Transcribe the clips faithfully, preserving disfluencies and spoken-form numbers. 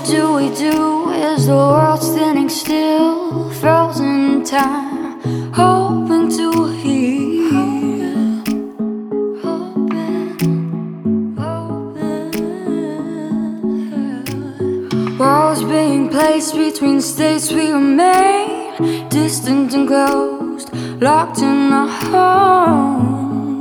do we do? Is the world standing still, frozen in time, hoping to heal? Hoping, hoping. Walls being placed between states, we remain distant and closed, locked in our homes.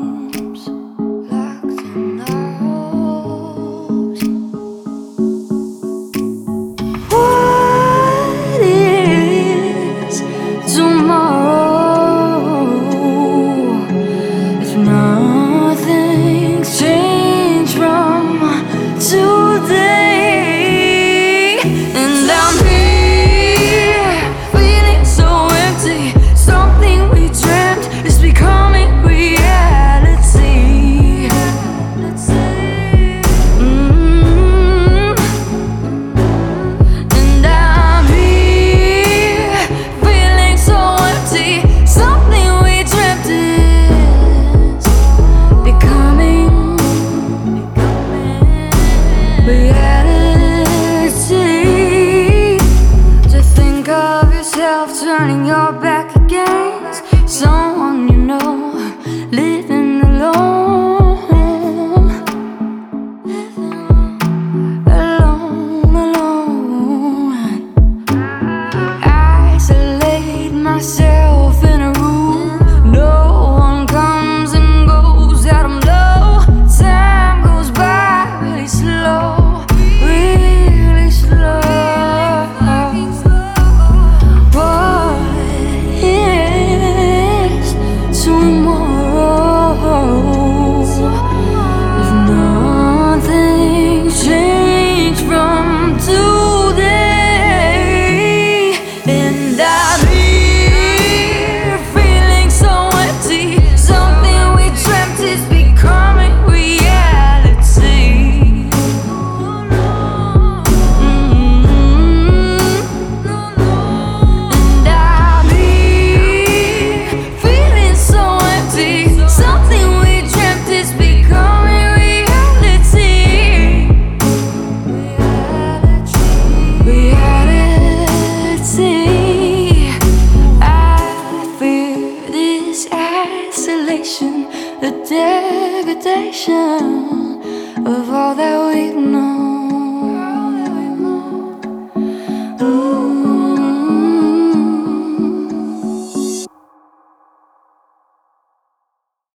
Turning your back against someone you know, living alone, alone, alone. Isolate myself in a room, no one comes and goes out of low. Time goes by really slow, really slow. Isolation, the degradation.